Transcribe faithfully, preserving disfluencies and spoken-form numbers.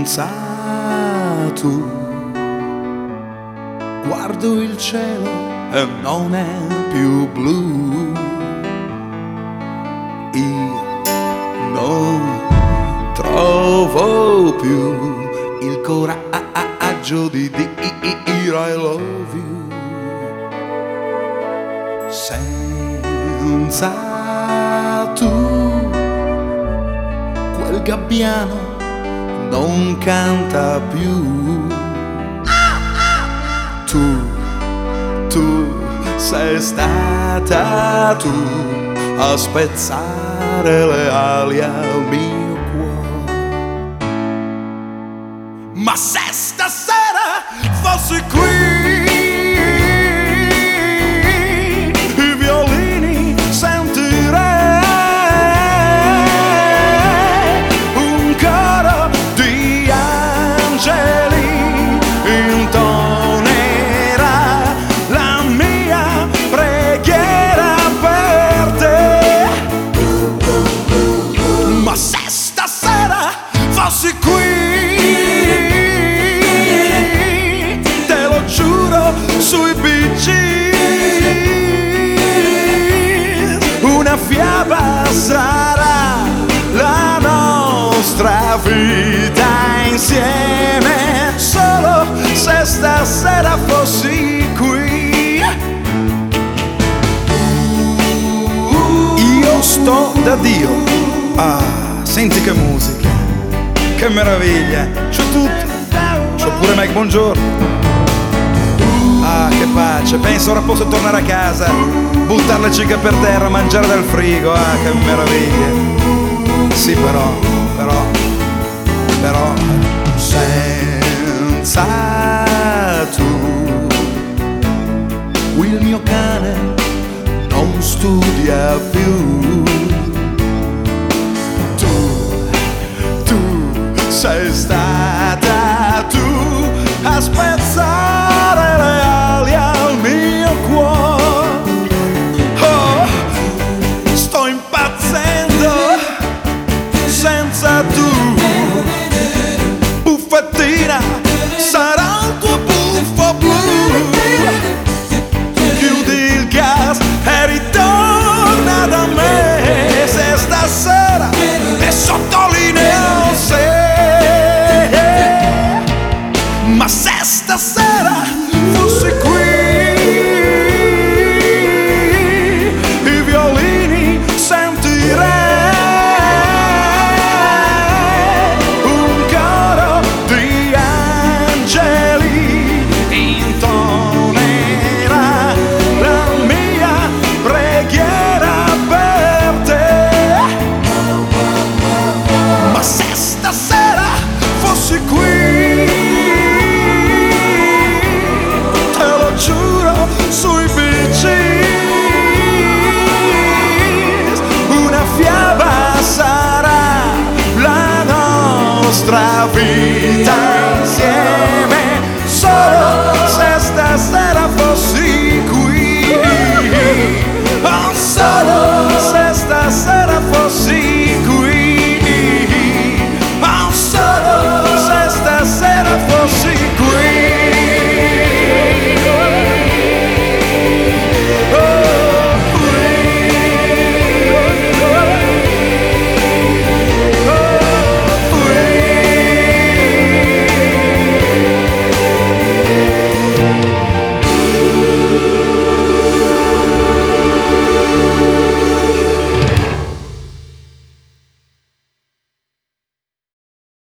senza tu. Guardo il cielo e non è più blu. Io non trovo più il coraggio di dire I love you. Senza tu quel gabbiano non canta più. Tu, tu sei stata tu a spezzare le ali al mio cuore. Ma se stasera fossi qui, i violini sentirei un coro di angeli, intonerà la mia preghiera per te. Ma se stasera fossi qui, sui Bee Gees, una fiaba sarà la nostra vita insieme, solo se stasera fossi qui. Io sto da Dio. Ah, senti che musica, che meraviglia. C'ho tutto, c'ho pure Mike Buongiorno. Ah, che pace, penso ora posso tornare a casa, buttare le cicche per terra, mangiare dal frigo. Ah, che meraviglia. Sì, però, però, però senza tu il mio cane non studia più. Tu, tu sei stata tu a spezzare le ali al mio cuore. Oh, sto impazzendo senza tu. Buffettina, sarà il tuo buffo blu. Chiudi il gas e ritorna da me. Se stasera e sottolineo se. Ma se stasera fossi qui, i violini sentirei un coro di angeli, intonerà la mia preghiera per te. Ma se stasera fossi qui, sui Bee Gees, una fiaba sarà la nostra vita.